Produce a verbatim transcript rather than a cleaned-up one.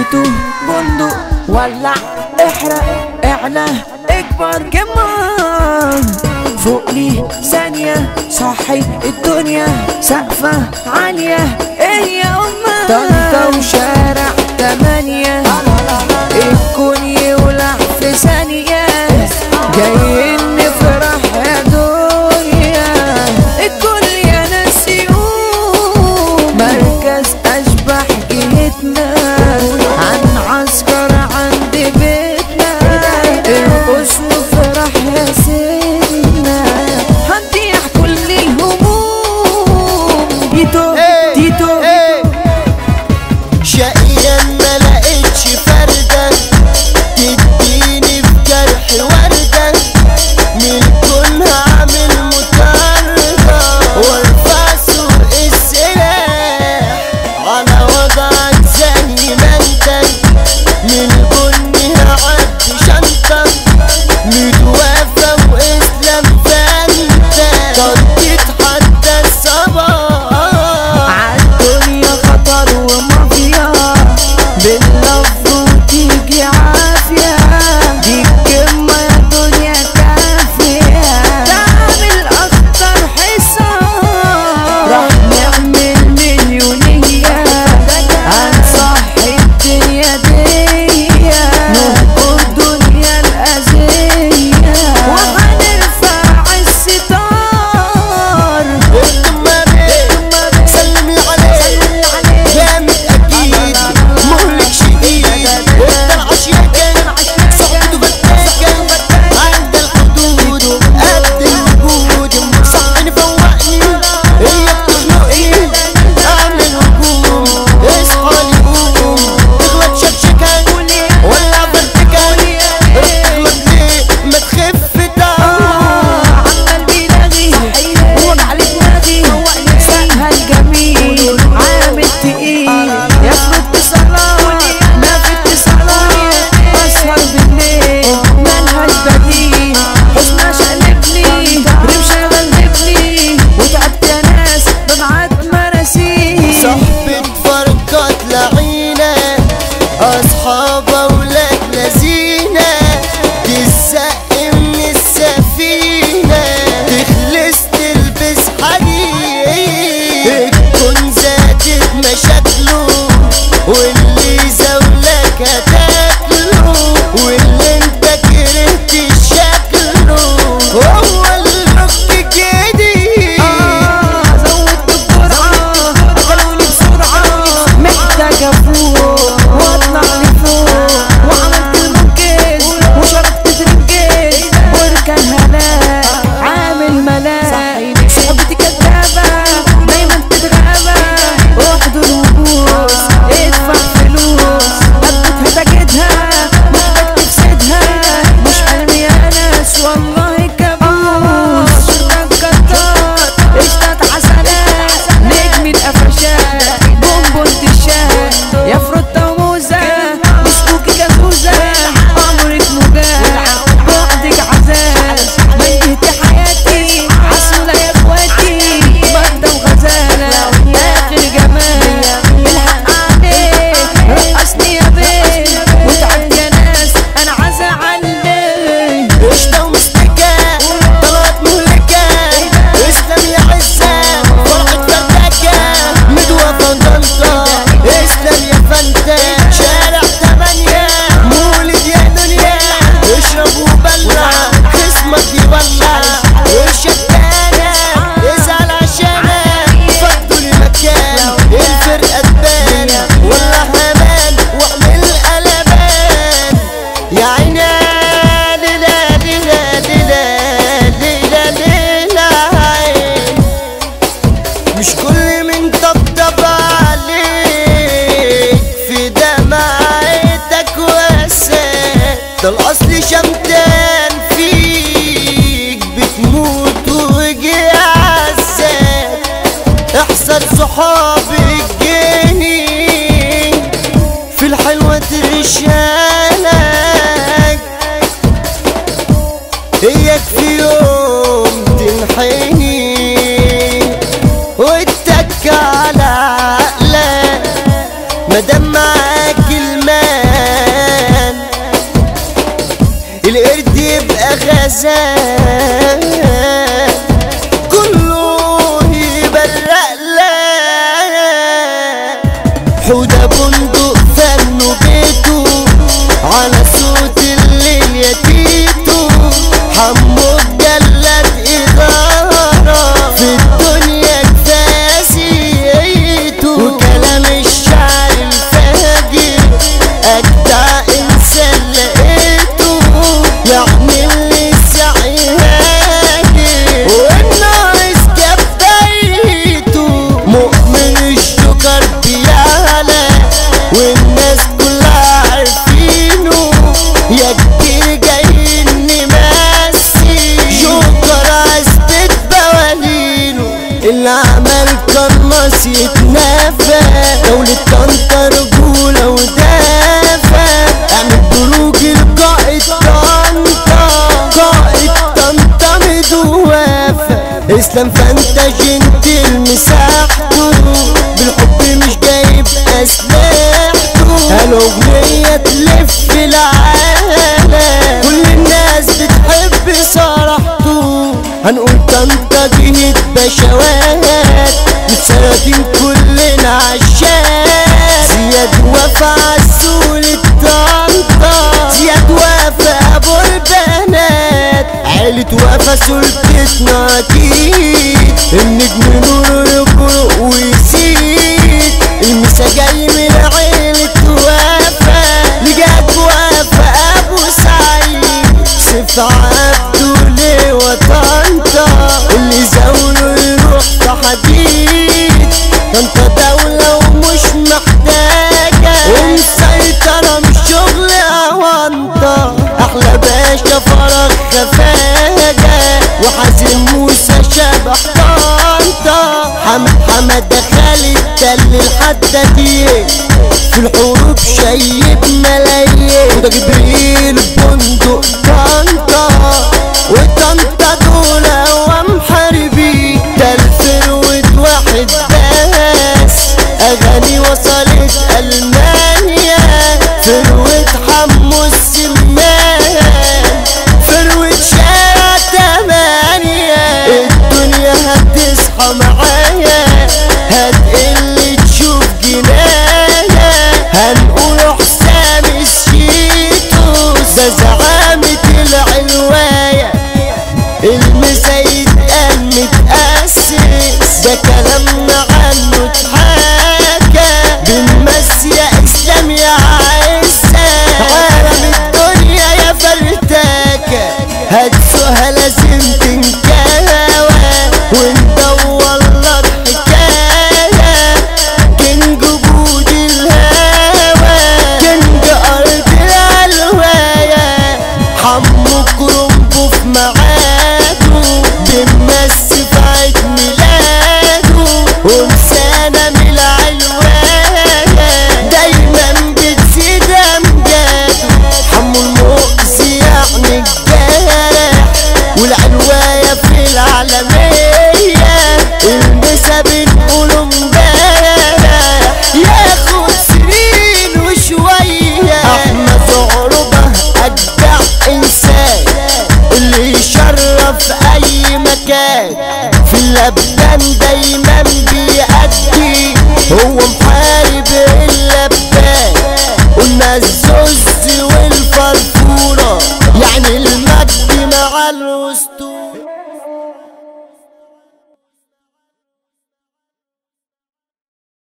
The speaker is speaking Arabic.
تيتو بندق ولع احرق اعلى اكبر كمان فوق لي ثانية صحي الدنيا سقفة عالية ايه يا أمه طنطا وشارع تمانية الكون يولع في ثانية جايين نفرح يا دنيا الكل يا ناس يقوم مركز أشبح جهتنا عن عسكر عند بيتنا ارقص وفرح يا سيدنا هنضيع كل الهموم تيتو تيتو شقيا ما لقيتش فردة تديني في جرح وردة من كل هعمل مطاردة وارفع سوق السلاح على وضعك زي ما انت من بني هعدي شنطة متوافى واسلام فانت طريقة حتى الصباح عالدنيا خطر ومافيا باللفظ وتيجي عافية دي الكلمة يا دنيا كافية تعمل أكتر حصار راح نعمل مليونية هنصحي الدنيا دي نهبط دنيا الأذية وهنرفع الستار سلمي عليه جامد اكيد مهلك شديد انت العشيكة صحبته فتاكة عند الحدود قد الوجود صحني فوقني هي بتخنقني اعمل هجوم اصحى لي قوم تغلط شكشكة ولا فرتكة تغلط ليه ما تخف تعال عمال بيلاغي وجع لدماغي سهل جميل عامل تقيل يفرض بصلاة ما في اتصالات اسهر بالليل ملهاش بديل حزنها شقلبني رمشة غلبني وتعبت يا ناس ببعت مراسيل صحبة فرقات لعينة أصحاب أولاد لذينة تزق من السفينة تخلص تلبس حديد تكون زادت مشاكله واللي زولك هتاكله واللي انت كرهت شكله هو الحب جديد زودت الجرعة أكلوني بسرعة محتاج أفوق وأطلع لفوق وعملت المنكس وشربت ترنكس واركن هلاك عامل ملاك صحبتي كدابة دايما تتغابى واحضر وبوس ادفع فلوس هبتها تجدها محتاج تفسدها مش حلمي يا ناس والله كابوس شربك كتار اشتات عسلات نجم القفشات بونبون تشات يا فروتة وموزة بسكوكي جازوزة عمرك مجال بعدك عذاب ميتي حياتي عسولة يا اخواتي بردة وغزالة اخر جمال الحق عليك رقصني يا بيه وتعبت يا ناس انا عزا عليك قشطة ومستكة طلعت مهلكة اسلام يا عزة فرحة فردكة مدوة فندنطة اسلام يا فندة شارع تمانية مولد يا دنيا اشرب وبلع خصمك يولع والشتانة ازعل عشانك فضوا لي مكان الفرقة تبان والله امان واعمل قلبان يا عيني ليلة ليلة ليلة ليلة ليلة عين مش كل من طبطب عليك في دمعتك وسات ده الاصل شمتان فيك بتموت وجي عزات احسن صحابي الجني في الحلوة ترشالك اياك في يوم تنحني واتك على عقلك مادام معاك المال الأذان كله يبرق لك. حودة بندق فنه بيته على صوت الليل يا تيتو. حمو الجلاد إدارة في الدنيا كفاية سيئته. وكلام الشعر الفاجر أجدع إنسان لقيته. يعني اللي سعي هاجر والناقص كفايته. مؤمن الشكر بيعلى والناس كلها عارفينه. يا كتير جايين نمسي شكر عزبة بوالينه. اللي عمل قناص يتنافى. دولة طنطا رجولة ودافع. اعمل بروج القائد طنطا. قائد طنطا مدوافة. اسلام فانتا جنتل مساحته. بالحب مش جايب اسلحته. الاغنية تلف العالم كل الناس بتحب صراحته. هنقول طنطا جهد بشوات متسردين كلنا عشاق. زياد وفا عسولة طنطا. زياد وفا ابو البنات. عيلة وفا سلطتنا اكيد. النجم نور يبرق ويزيد. المسا جاي من عيلة وفا. لجاد وفا ابو سعيد. سيف عبده ليه وطنطا. اللي زاوله يروح تحديد. طنطا دولة ومش محتاجة ومسيطرة مش شغل اوانطة. احلى باشا فرج خفاجة وحازم موسى شبح طنطا. حمد حمد خالد تل الحدادين. في الحروب شايب ملايين. وده جبريل بندق طنطا. وطنطا دول ومحاربين. ده الفروة واحد بس. اغاني وصلت المانيا. فروة حمو السمان. فروة شارع تمانية. الدنيا هتصحى معايا. هتقل تشوف جنايا. هنقول حسام الشيتوس. ده زعامة العلواية. المسا يتقال متأسس. ده كلامنا عنه اتحكى. بنمسي يا اسلام يا عزة. عالم الدنيا يا فرتاكة. هتسوها لازم تنكاوى. وندور لك حكاية. كنج بود الهوى. كنج ارض العلواية. حمو كرنبو في ميعاده. بنمسي في عيد ميلاده. ومسانة من العلواية. دايما بتزيد امجاده. حمو المؤذي يعني الجارح. والعلواية في العالمية. المسا بنقوله امبارح. ياخد سنين وشوية. احمد عروبة اجدع انسان. اللي يشرف اي مكان. في اللبان دايما بيأدي. هو محارب اللبان. قلنا الزوز والفرفورة. يعني المجد مع الوسط.